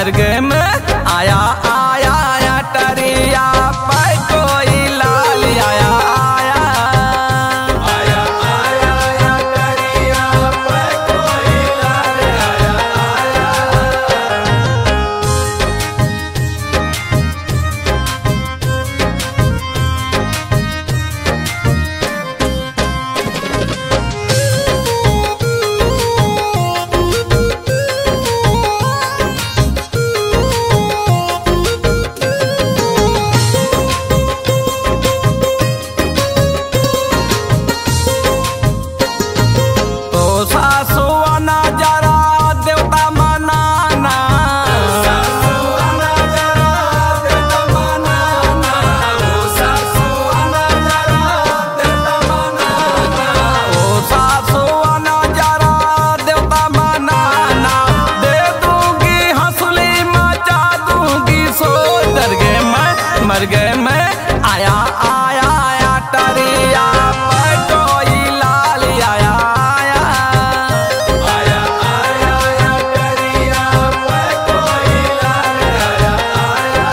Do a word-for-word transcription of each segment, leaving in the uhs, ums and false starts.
मर्ग में आया आया आया टरिया पे कोई लाल आया आया आया आया आया टरिया पे कोई लाल आया आया। मर्ग में आया आया आया टरिया पे कोई लाल आया आया आया आया आया टरिया पे कोई लाल आया आया।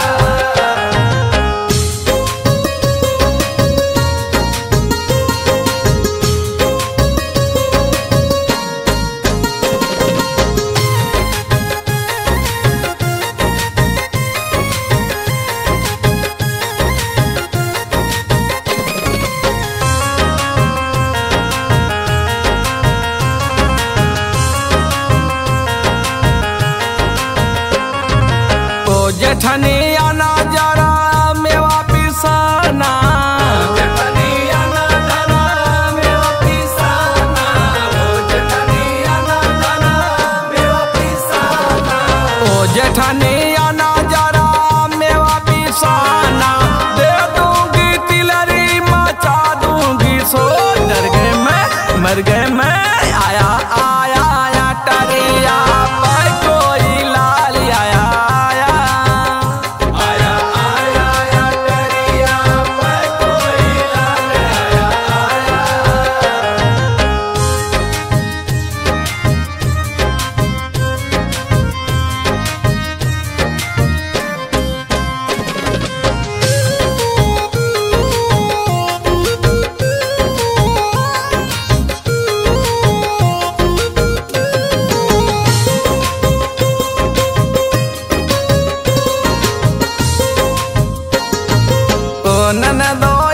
जेठनी आना जरा मेवा पिसाना जेठनी आना जरा मेवा पिसाना ओ जेठनी आना जरा मेवा पिसाना ओ जेठनी आना जरा मेवा पिसाना दे दूंगी तिलरी मचा दूंगी सो मर्ग में मर्ग में आया आया आया टरिया पे कोई लाल आया नन दो